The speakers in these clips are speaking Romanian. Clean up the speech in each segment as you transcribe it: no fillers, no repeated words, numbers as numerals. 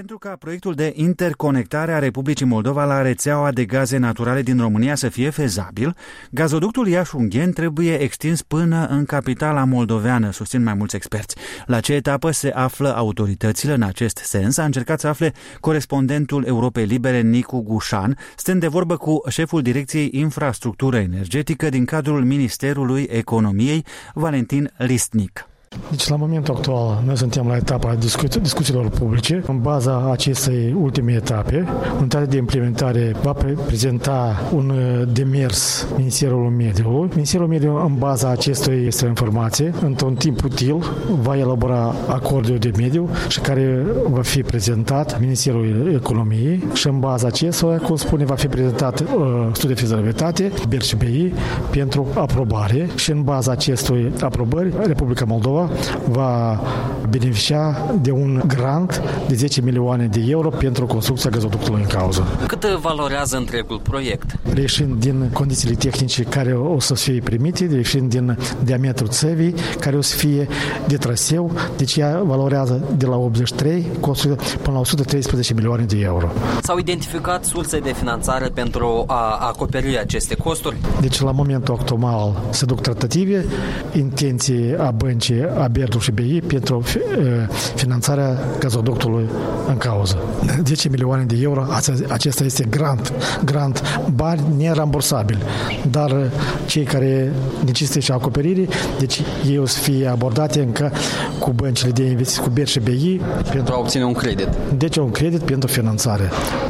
Pentru ca proiectul de interconectare a Republicii Moldova la rețeaua de gaze naturale din România să fie fezabil, gazoductul Iași-Ungheni trebuie extins până în capitala moldoveană, susțin mai mulți experți. La ce etapă se află autoritățile în acest sens? A încercat să afle corespondentul Europei Libere, Nicu Gușan, stând de vorbă cu șeful Direcției Infrastructură Energetică din cadrul Ministerului Economiei, Valentin Listnic. Deci, la momentul actual, noi suntem la etapa discuțiilor publice. În baza acestei ultime etape, unitatea de implementare va prezenta un demers Ministerul Mediului. Ministerul Mediului, în baza acestei informații, într-un timp util, va elabora acordul de mediu și care va fi prezentat Ministerul Economiei și în baza acestuia, cum spune, va fi prezentat studiul de fezabilitate, BERSBI, pentru aprobare și în baza acestui aprobări, Republica Moldova va beneficia de un grant de 10 milioane de euro pentru construcția gazoductului în cauză. Cât valorează întregul proiect? Reieșind din condițiile tehnice care o să fie primite, reieșind din diametrul țevii, care o să fie de traseu, deci ea valorează de la 83 până la 113 milioane de euro. S-au identificat surse de finanțare pentru a acoperi aceste costuri? Deci la momentul actual se duc tratative, intenții a băncii a BERD și BI pentru finanțarea gazoductului în cauză. 10 milioane de euro, acesta este grant, bani nerambursabili, dar cei care necesită și acoperire, deci ei o să fie abordate încă cu băncile de investiții, cu BERD și BI pentru a obține un credit. Deci un credit pentru finanțare.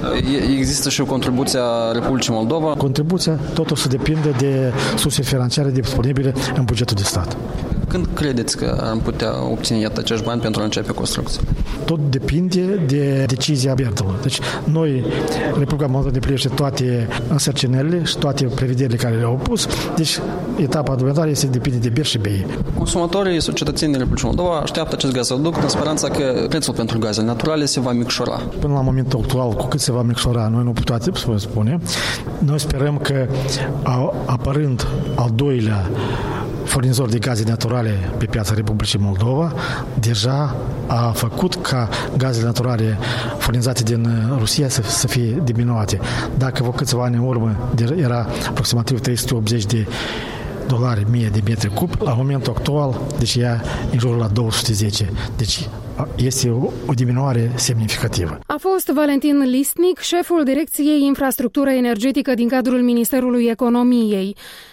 Există și o contribuție a Republicii Moldova? Contribuția totul să depinde de surse financiare disponibile în bugetul de stat. Când credeți că am putea obține acești bani pentru a începe construcția? Tot depinde de decizia BERD-ului. Deci noi, Republica Moldova, deplinește toate însărcinările și toate prevederile care le-au pus. Deci etapa următoare este depinde de BERD și BI. Consumatorii, cetățenii Republicii Moldova așteaptă acest gazoduct în speranța că prețul pentru gazele naturale se va micșora. Până la momentul actual, cu cât se va micșora, noi nu putem spune. Noi sperăm că apărând al doilea furnizor de gaze naturale pe piața Republicii Moldova, deja a făcut ca gazele naturale furnizate din Rusia să fie diminuate. Dacă vă câțiva ani în urmă era aproximativ $380 1000 de metri cub, la momentul actual, deci ea în jurul la 210. Deci este o diminuare semnificativă. A fost Valentin Listnic, șeful Direcției Infrastructură Energetică din cadrul Ministerului Economiei.